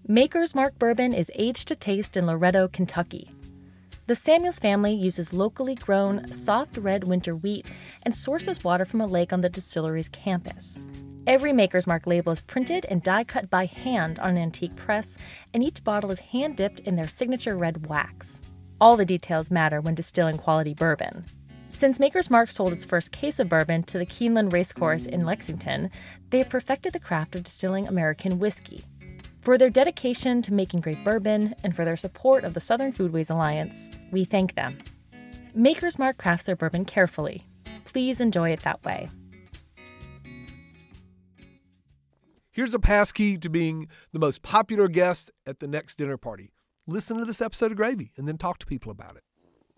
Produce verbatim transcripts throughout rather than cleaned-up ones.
Maker's Mark bourbon is aged to taste in Loretto, Kentucky. The Samuels family uses locally grown, soft red winter wheat and sources water from a lake on the distillery's campus. Every Maker's Mark label is printed and die-cut by hand on an antique press, and each bottle is hand-dipped in their signature red wax. All the details matter when distilling quality bourbon. Since Maker's Mark sold its first case of bourbon to the Keeneland Racecourse in Lexington, they have perfected the craft of distilling American whiskey. For their dedication to making great bourbon and for their support of the Southern Foodways Alliance, we thank them. Maker's Mark crafts their bourbon carefully. Please enjoy it that way. Here's a passkey to being the most popular guest at the next dinner party. Listen to this episode of Gravy and then talk to people about it.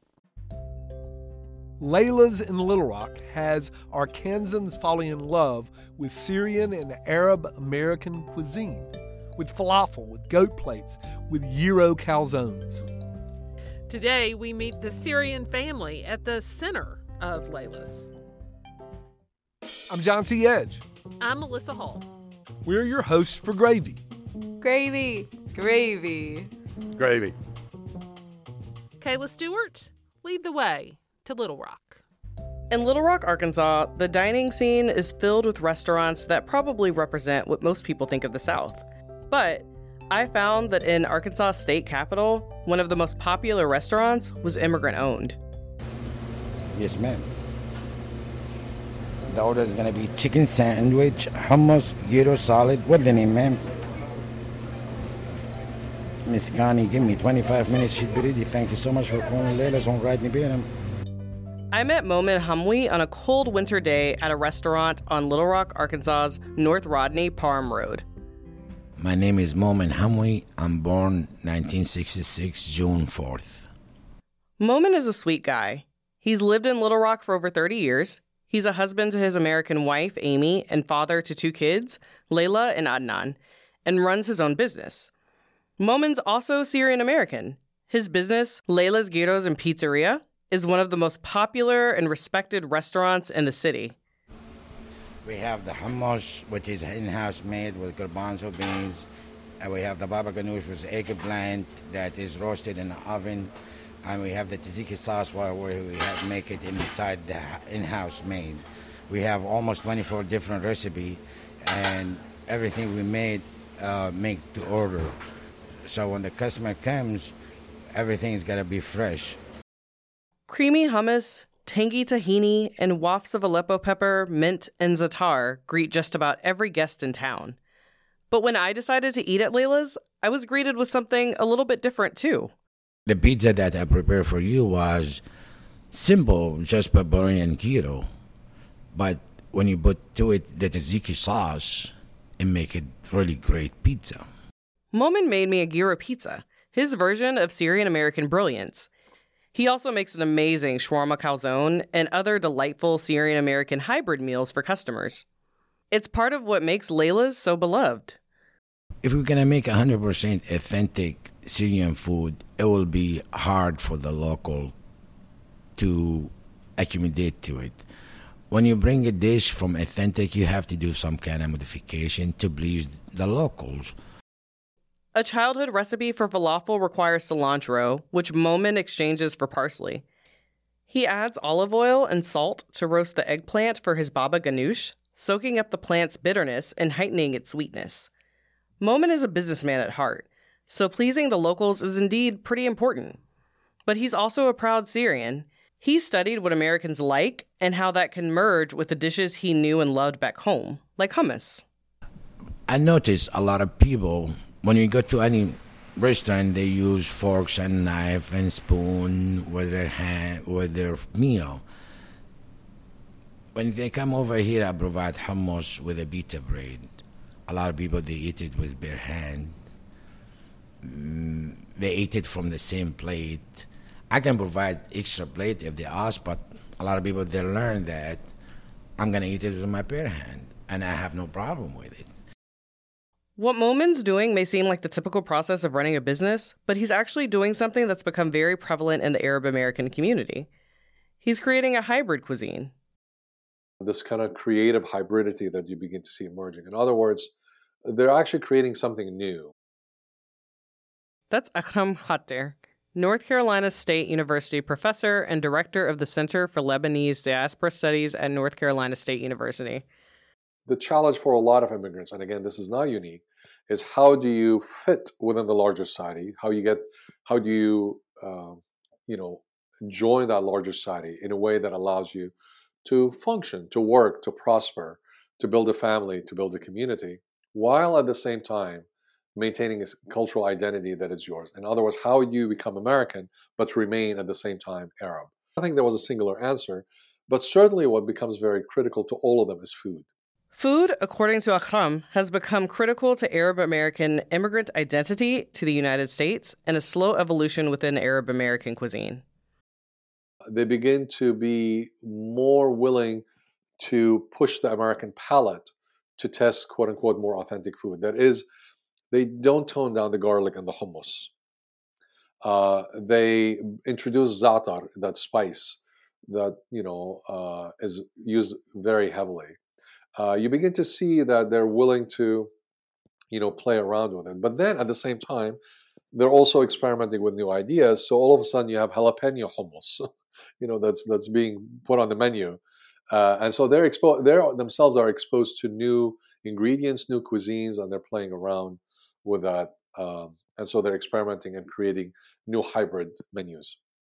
Layla's in Little Rock has Arkansans falling in love with Syrian and Arab American cuisine, with falafel, with goat plates, with gyro calzones. Today, we meet the Syrian family at the center of Layla's. I'm John C. Edge. I'm Melissa Hall. We're your hosts for Gravy. Gravy. Gravy. Gravy. Kayla Stewart, lead the way to Little Rock. In Little Rock, Arkansas, the dining scene is filled with restaurants that probably represent what most people think of the South. But I found that in Arkansas State Capitol, one of the most popular restaurants was immigrant-owned. Yes, ma'am. The order is going to be chicken sandwich, hummus, gyro salad. What's the name, ma'am? Miss Connie, give me twenty-five minutes. She'll be ready. Thank you so much for calling Layla's on Rodney Benham. I met Momin Hamwi on a cold winter day at a restaurant on Little Rock, Arkansas's North Rodney Parham Road. My name is Momin Hamwi. I'm born nineteen sixty-six, June fourth. Momin is a sweet guy. He's lived in Little Rock for over thirty years. He's a husband to his American wife, Amy, and father to two kids, Layla and Adnan, and runs his own business. Momin's also Syrian American. His business, Layla's Gyros and Pizzeria, is one of the most popular and respected restaurants in the city. We have the hummus, which is in-house made with garbanzo beans. And we have the baba ganoush, which is eggplant that is roasted in the oven. And we have the tzatziki sauce where we have make it inside the in-house made. We have almost twenty-four different recipes, and everything we made uh, make to order. So when the customer comes, everything's got to be fresh. Creamy hummus, tangy tahini, and wafts of Aleppo pepper, mint, and za'atar greet just about every guest in town. But when I decided to eat at Layla's, I was greeted with something a little bit different too. The pizza that I prepared for you was simple, just pepperoni and gyro. But when you put to it the tzatziki sauce, it make it really great pizza. Momin made me a gyro pizza, his version of Syrian American brilliance. He also makes an amazing shawarma calzone and other delightful Syrian American hybrid meals for customers. It's part of what makes Layla's so beloved. If we're going to make one hundred percent authentic Syrian food, it will be hard for the local to accommodate to it. When you bring a dish from authentic, you have to do some kind of modification to please the locals. A childhood recipe for falafel requires cilantro, which Momin exchanges for parsley. He adds olive oil and salt to roast the eggplant for his baba ganoush, soaking up the plant's bitterness and heightening its sweetness. Momin is a businessman at heart, so pleasing the locals is indeed pretty important. But he's also a proud Syrian. He studied what Americans like and how that can merge with the dishes he knew and loved back home, like hummus. I noticed a lot of people, when you go to any restaurant, they use forks and knife and spoon with their hand, with their meal. When they come over here, I provide hummus with a pita bread. A lot of people, they eat it with bare hand. Mm, they eat it from the same plate. I can provide extra plate if they ask, but a lot of people, they learn that I'm going to eat it with my bare hand, and I have no problem with it. What Momin's doing may seem like the typical process of running a business, but he's actually doing something that's become very prevalent in the Arab American community. He's creating a hybrid cuisine. This kind of creative hybridity that you begin to see emerging. In other words, they're actually creating something new. That's Akram Khater, North Carolina State University professor and director of the Center for Lebanese Diaspora Studies at North Carolina State University. The challenge for a lot of immigrants, and again, this is not unique, is how do you fit within the larger society? How you get, how do you, uh, you know, join that larger society in a way that allows you to function, to work, to prosper, to build a family, to build a community, while at the same time maintaining a cultural identity that is yours. In other words, how you become American, but remain at the same time Arab. I think there was a singular answer, but certainly what becomes very critical to all of them is food. Food, according to Akram, has become critical to Arab American immigrant identity to the United States and a slow evolution within Arab American cuisine. They begin to be more willing to push the American palate to test quote-unquote more authentic food. That is, they don't tone down the garlic and the hummus. Uh, they introduce za'atar, that spice that, you know, uh, is used very heavily. Uh, you begin to see that they're willing to, you know, play around with it. But then at the same time, they're also experimenting with new ideas. So all of a sudden you have jalapeno hummus, you know, that's that's being put on the menu. Uh, and so they're exposed, they themselves are exposed to new ingredients, new cuisines, and they're playing around with that. Um, and so they're experimenting and creating new hybrid menus.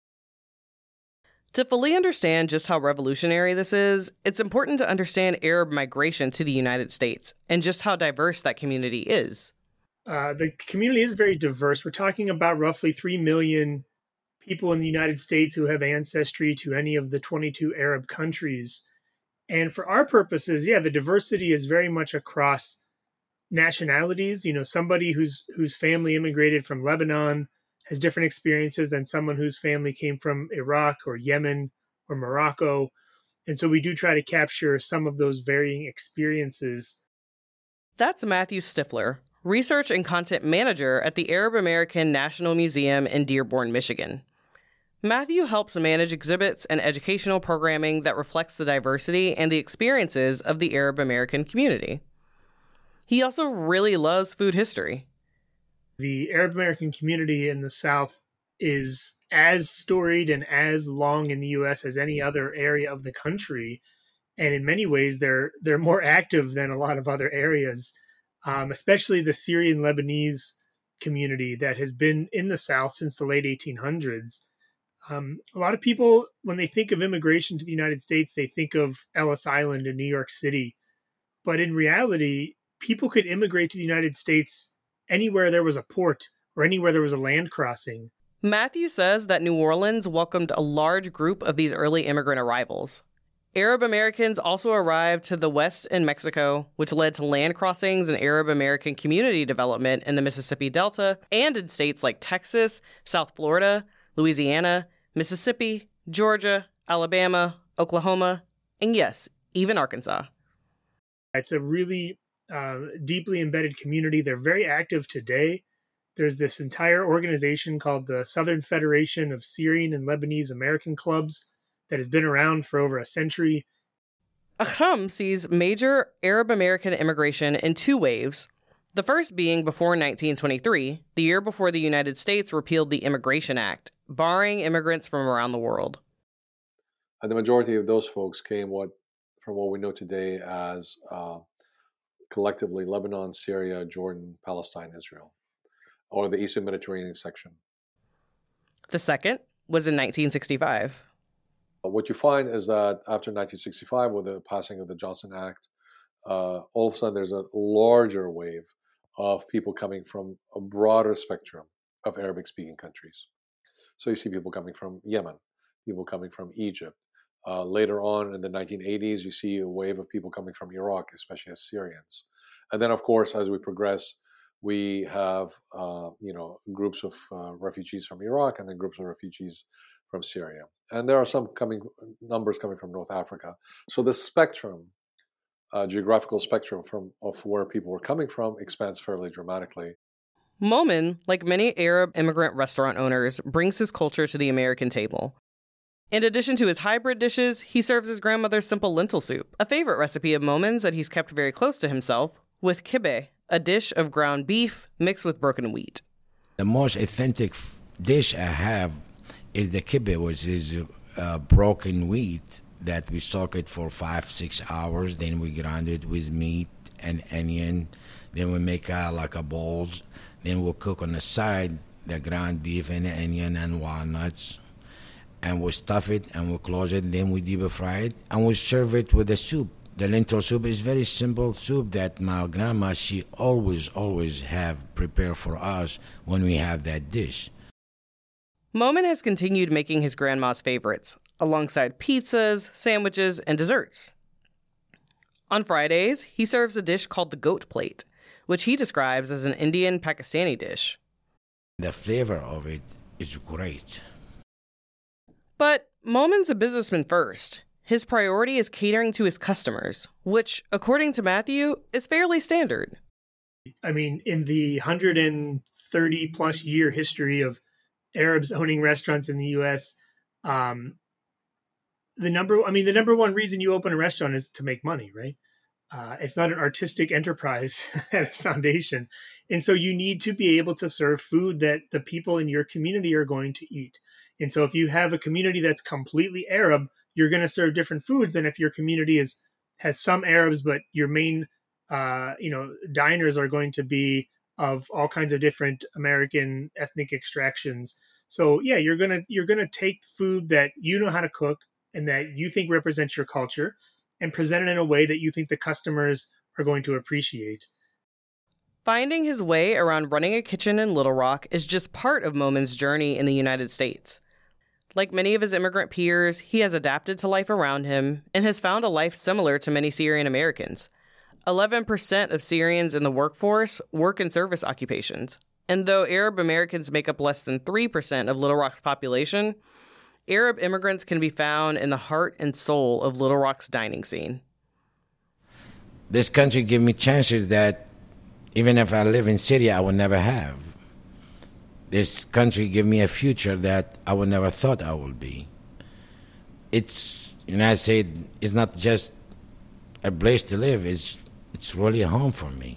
To fully understand just how revolutionary this is, it's important to understand Arab migration to the United States and just how diverse that community is. Uh, the community is very diverse. We're talking about roughly three million people in the United States who have ancestry to any of the twenty-two Arab countries. And for our purposes, yeah, the diversity is very much across nationalities. You know, somebody whose whose family immigrated from Lebanon has different experiences than someone whose family came from Iraq or Yemen or Morocco. And so we do try to capture some of those varying experiences. That's Matthew Stifler, Research and Content Manager at the Arab American National Museum in Dearborn, Michigan. Matthew helps manage exhibits and educational programming that reflects the diversity and the experiences of the Arab American community. He also really loves food history. The Arab American community in the South is as storied and as long in the U S as any other area of the country. And in many ways, they're they're more active than a lot of other areas, um, especially the Syrian Lebanese community that has been in the South since the late eighteen hundreds. Um, a lot of people, when they think of immigration to the United States, they think of Ellis Island in New York City. But in reality, people could immigrate to the United States anywhere there was a port or anywhere there was a land crossing. Matthew says that New Orleans welcomed a large group of these early immigrant arrivals. Arab Americans also arrived to the West in Mexico, which led to land crossings and Arab American community development in the Mississippi Delta and in states like Texas, South Florida, Louisiana, Mississippi, Georgia, Alabama, Oklahoma, and yes, even Arkansas. It's a really uh, deeply embedded community. They're very active today. There's this entire organization called the Southern Federation of Syrian and Lebanese American Clubs that has been around for over a century. Akram sees major Arab American immigration in two waves. The first being before nineteen twenty-three, the year before the United States repealed the Immigration Act, barring immigrants from around the world. And the majority of those folks came what, from what we know today as uh, collectively Lebanon, Syria, Jordan, Palestine, Israel, or the Eastern Mediterranean section. The second was in nineteen sixty-five. What you find is that after nineteen sixty-five, with the passing of the Johnson Act, uh, all of a sudden there's a larger wave of people coming from a broader spectrum of Arabic-speaking countries. So you see people coming from Yemen, people coming from Egypt. Uh, later on in the nineteen eighties, you see a wave of people coming from Iraq, especially as Syrians. And then, of course, as we progress, we have uh, you know groups of uh, refugees from Iraq and then groups of refugees from Syria. And there are some coming numbers coming from North Africa. So the spectrum, uh, geographical spectrum from of where people were coming from expands fairly dramatically. Momin, like many Arab immigrant restaurant owners, brings his culture to the American table. In addition to his hybrid dishes, he serves his grandmother's simple lentil soup, a favorite recipe of Momin's that he's kept very close to himself, with kibbeh, a dish of ground beef mixed with broken wheat. The most authentic f- dish I have is the kibbeh, which is uh, broken wheat that we soak it for five, six hours. Then we grind it with meat and onion. Then we make uh, like a balls. Then we'll cook on the side the ground beef and onion and walnuts. And we'll stuff it and we'll close it. Then we deep fry it and we serve it with a soup. The lentil soup is very simple soup that my grandma, she always, always have prepared for us when we have that dish. Momin has continued making his grandma's favorites, alongside pizzas, sandwiches, and desserts. On Fridays, he serves a dish called the goat plate, which he describes as an Indian Pakistani dish. The flavor of it is great. But Momin's a businessman first. His priority is catering to his customers, which, according to Matthew, is fairly standard. I mean, in the one hundred thirty plus year history of Arabs owning restaurants in the U S, um, the number, I mean, the number one reason you open a restaurant is to make money, right? Uh, it's not an artistic enterprise at its foundation. And so you need to be able to serve food that the people in your community are going to eat. And so if you have a community that's completely Arab, you're going to serve different foods than if your community is has some Arabs, but your main, uh, you know, diners are going to be of all kinds of different American ethnic extractions. So yeah, you're gonna you're gonna take food that you know how to cook and that you think represents your culture, and present it in a way that you think the customers are going to appreciate. Finding his way around running a kitchen in Little Rock is just part of Momin's journey in the United States. Like many of his immigrant peers, he has adapted to life around him and has found a life similar to many Syrian Americans. eleven percent of Syrians in the workforce work in service occupations. And though Arab Americans make up less than three percent of Little Rock's population, Arab immigrants can be found in the heart and soul of Little Rock's dining scene. This country gives me chances that even if I live in Syria, I would never have. This country give me a future that I would never thought I would be. It's, United States is not just a place to live, it's, it's really a home for me.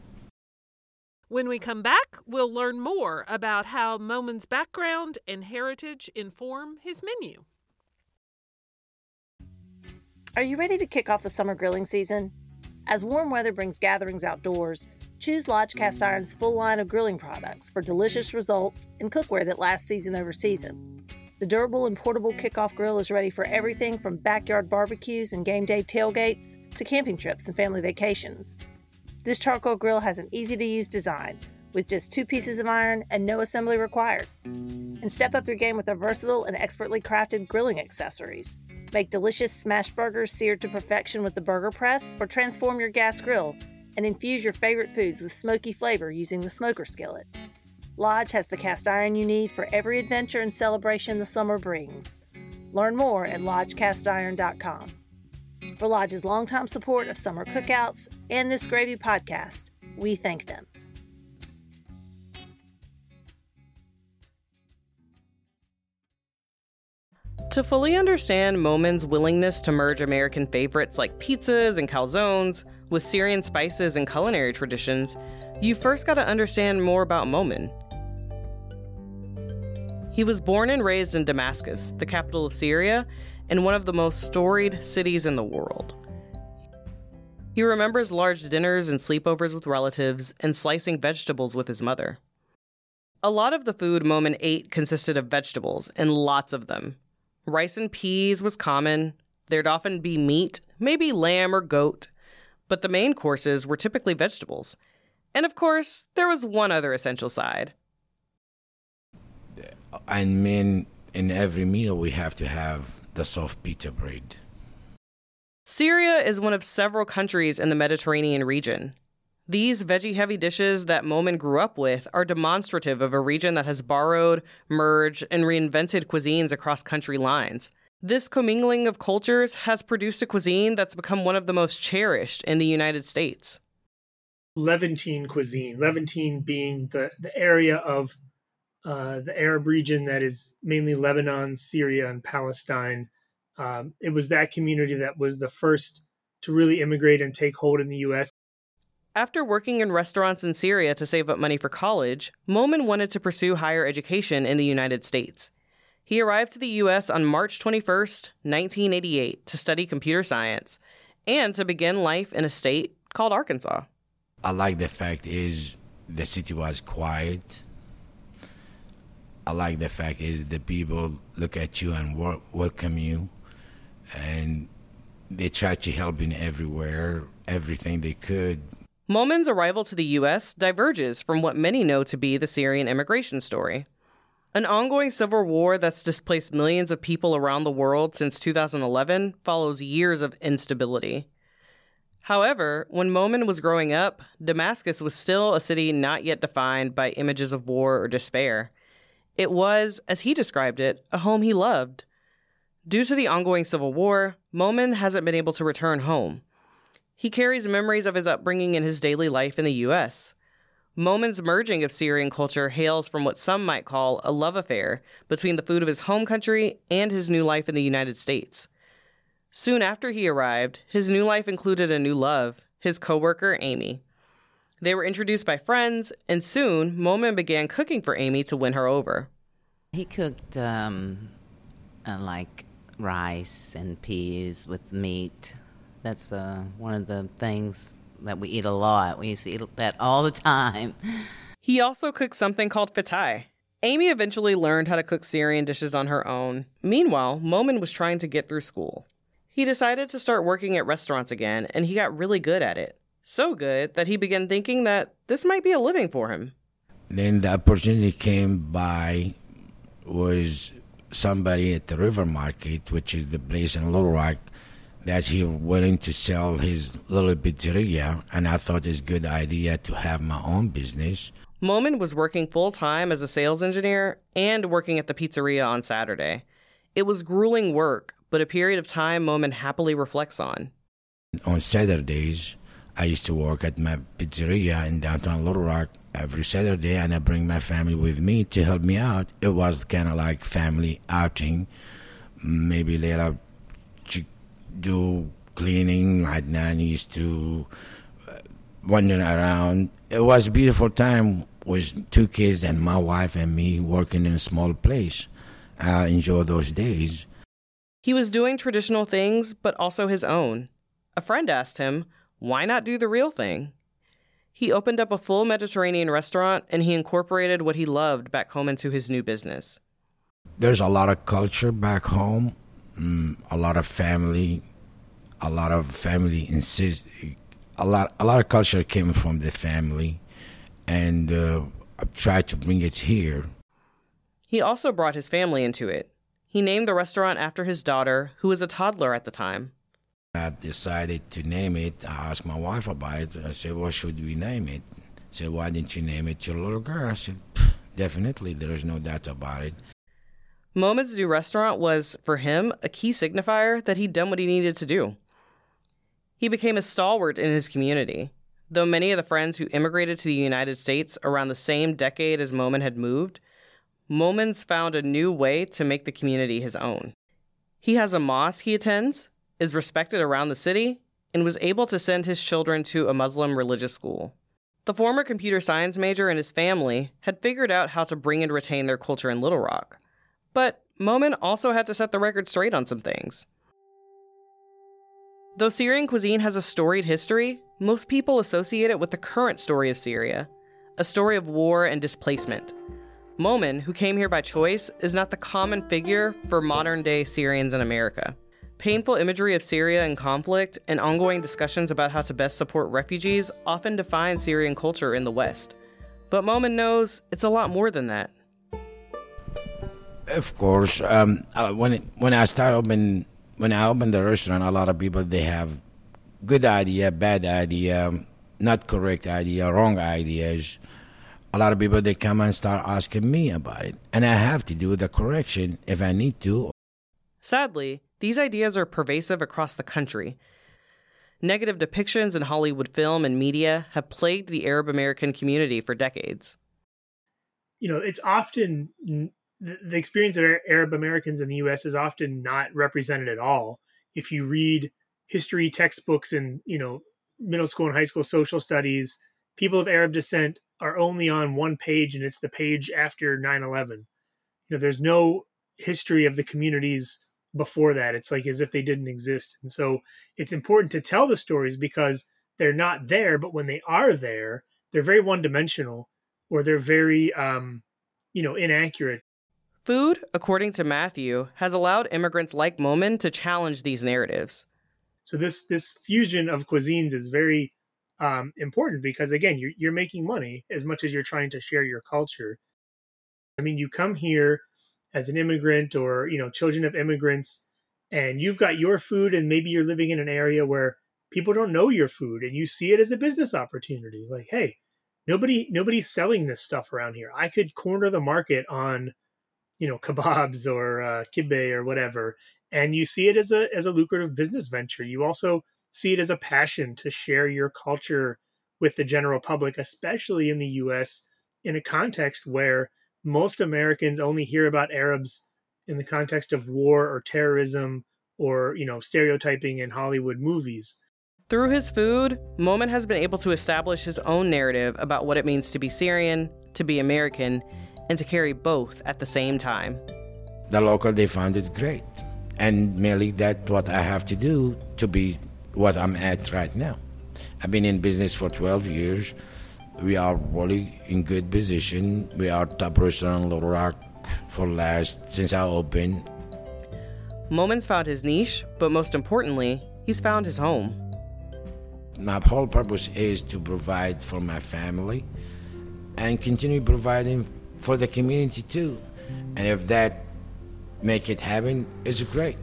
When we come back, we'll learn more about how Momin's background and heritage inform his menu. Are you ready to kick off the summer grilling season? As warm weather brings gatherings outdoors, choose Lodge Cast Iron's full line of grilling products for delicious results and cookware that lasts season over season. The durable and portable kickoff grill is ready for everything from backyard barbecues and game day tailgates to camping trips and family vacations. This charcoal grill has an easy-to-use design with just two pieces of iron and no assembly required. And step up your game with our versatile and expertly crafted grilling accessories. Make delicious smash burgers seared to perfection with the burger press, or transform your gas grill and infuse your favorite foods with smoky flavor using the smoker skillet. Lodge has the cast iron you need for every adventure and celebration the summer brings. Learn more at lodge cast iron dot com. For Lodge's longtime support of summer cookouts and this Gravy podcast, we thank them. To fully understand Momin's willingness to merge American favorites like pizzas and calzones with Syrian spices and culinary traditions, you first got to understand more about Momin. He was born and raised in Damascus, the capital of Syria, and one of the most storied cities in the world. He remembers large dinners and sleepovers with relatives and slicing vegetables with his mother. A lot of the food Momin ate consisted of vegetables, and lots of them. Rice and peas was common. There'd often be meat, maybe lamb or goat, but the main courses were typically vegetables. And of course, there was one other essential side. I mean, in every meal we have to have the soft pita bread. Syria is one of several countries in the Mediterranean region. These veggie-heavy dishes that Momin grew up with are demonstrative of a region that has borrowed, merged, and reinvented cuisines across country lines. This commingling of cultures has produced a cuisine that's become one of the most cherished in the United States. Levantine cuisine, Levantine being the, the area of uh, the Arab region that is mainly Lebanon, Syria, and Palestine. Um, it was that community that was the first to really immigrate and take hold in the U S. After working in restaurants in Syria to save up money for college, Momin wanted to pursue higher education in the United States. He arrived to the U S on March twenty-first, nineteen eighty-eight, to study computer science and to begin life in a state called Arkansas. I like the fact is the city was quiet. I like the fact is the people look at you and wor- welcome you, and they try to help in everywhere, everything they could. Momin's arrival to the U S diverges from what many know to be the Syrian immigration story. An ongoing civil war that's displaced millions of people around the world since two thousand eleven follows years of instability. However, when Momin was growing up, Damascus was still a city not yet defined by images of war or despair. It was, as he described it, a home he loved. Due to the ongoing civil war, Momin hasn't been able to return home. He carries memories of his upbringing and his daily life in the U S. Momin's merging of Syrian culture hails from what some might call a love affair between the food of his home country and his new life in the United States. Soon after he arrived, his new life included a new love, his coworker, Amy. They were introduced by friends, and soon Momin began cooking for Amy to win her over. He cooked um, uh, like rice and peas with meat. That's uh, one of the things that we eat a lot. We used to eat that all the time. He also cooked something called fatay. Amy eventually learned how to cook Syrian dishes on her own. Meanwhile, Momin was trying to get through school. He decided to start working at restaurants again, and he got really good at it. So good that he began thinking that this might be a living for him. Then the opportunity came by was somebody at the River Market, which is the place in Little Rock, that he willing to sell his little pizzeria, and I thought it's a good idea to have my own business. Momin was working full-time as a sales engineer and working at the pizzeria on Saturday. It was grueling work, but a period of time Momin happily reflects on. On Saturdays, I used to work at my pizzeria in downtown Little Rock every Saturday, and I bring my family with me to help me out. It was kind of like family outing. Maybe later do cleaning. Adnan used to wander around. It was a beautiful time with two kids and my wife and me working in a small place. I enjoy those days. He was doing traditional things, but also his own. A friend asked him, why not do the real thing? He opened up a full Mediterranean restaurant, and he incorporated what he loved back home into his new business. There's a lot of culture back home. Mm, a lot of family, a lot of family insist. A lot, a lot of culture came from the family, and uh, I tried to bring it here. He also brought his family into it. He named the restaurant after his daughter, who was a toddler at the time. I decided to name it. I asked my wife about it. I said, "What should we name it?" She said, "Why didn't you name it your little girl?" I said, "Definitely, there is no doubt about it." Momin's new restaurant was, for him, a key signifier that he'd done what he needed to do. He became a stalwart in his community. Though many of the friends who immigrated to the United States around the same decade as Momin had moved, Momin's found a new way to make the community his own. He has a mosque he attends, is respected around the city, and was able to send his children to a Muslim religious school. The former computer science major and his family had figured out how to bring and retain their culture in Little Rock. But Momin also had to set the record straight on some things. Though Syrian cuisine has a storied history, most people associate it with the current story of Syria, a story of war and displacement. Momin, who came here by choice, is not the common figure for modern-day Syrians in America. Painful imagery of Syria and conflict and ongoing discussions about how to best support refugees often define Syrian culture in the West. But Momin knows it's a lot more than that. Of course, um, uh, when it, when I start open, when I open the restaurant, a lot of people they have good idea, bad idea, not correct idea, wrong ideas. A lot of people they come and start asking me about it, and I have to do the correction if I need to. Sadly, these ideas are pervasive across the country. Negative depictions in Hollywood film and media have plagued the Arab American community for decades. You know, it's often the experience of Arab Americans in the U S is often not represented at all. If you read history textbooks and, you know, middle school and high school social studies, people of Arab descent are only on one page, and it's the page after nine eleven. You know, there's no history of the communities before that. It's like as if they didn't exist. And so it's important to tell the stories because they're not there, but when they are there, they're very one-dimensional, or they're very, um, you know, inaccurate. Food, according to Matthew, has allowed immigrants like Momin to challenge these narratives. So this this fusion of cuisines is very um, important because, again, you're, you're making money as much as you're trying to share your culture. I mean, you come here as an immigrant or, you know, children of immigrants, and you've got your food, and maybe you're living in an area where people don't know your food, and you see it as a business opportunity. Like, hey, nobody nobody's selling this stuff around here. I could corner the market on, you know, kebabs or uh, kibbeh or whatever. And you see it as a as a lucrative business venture. You also see it as a passion to share your culture with the general public, especially in the U S, in a context where most Americans only hear about Arabs in the context of war or terrorism or, you know, stereotyping in Hollywood movies. Through his food, Momin has been able to establish his own narrative about what it means to be Syrian, to be American, and to carry both at the same time. The local, they found it great. And merely that's what I have to do to be what I'm at right now. I've been in business for twelve years. We are really in good position. We are top restaurant in Little Rock for last, since I opened. Momin's found his niche, but most importantly, he's found his home. My whole purpose is to provide for my family and continue providing for the community too. And if that make it happen, it's great.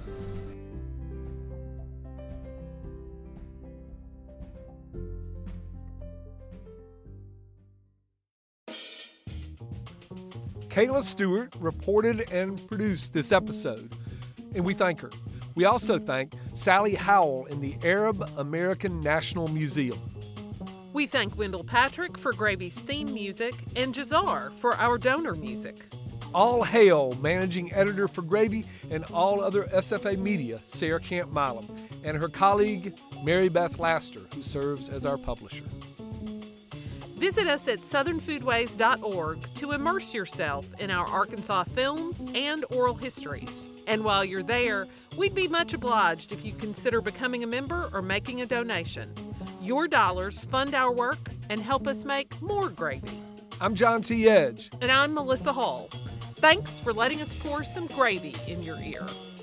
Kayla Stewart reported and produced this episode, and we thank her. We also thank Sally Howell in the Arab American National Museum. We thank Wendell Patrick for Gravy's theme music and Jazar for our donor music. All hail managing editor for Gravy and all other S F A media, Sarah Camp Milam, and her colleague, Mary Beth Laster, who serves as our publisher. Visit us at southern foodways dot org to immerse yourself in our Arkansas films and oral histories. And while you're there, we'd be much obliged if you consider becoming a member or making a donation. Your dollars fund our work and help us make more gravy. I'm John T. Edge. And I'm Melissa Hall. Thanks for letting us pour some gravy in your ear.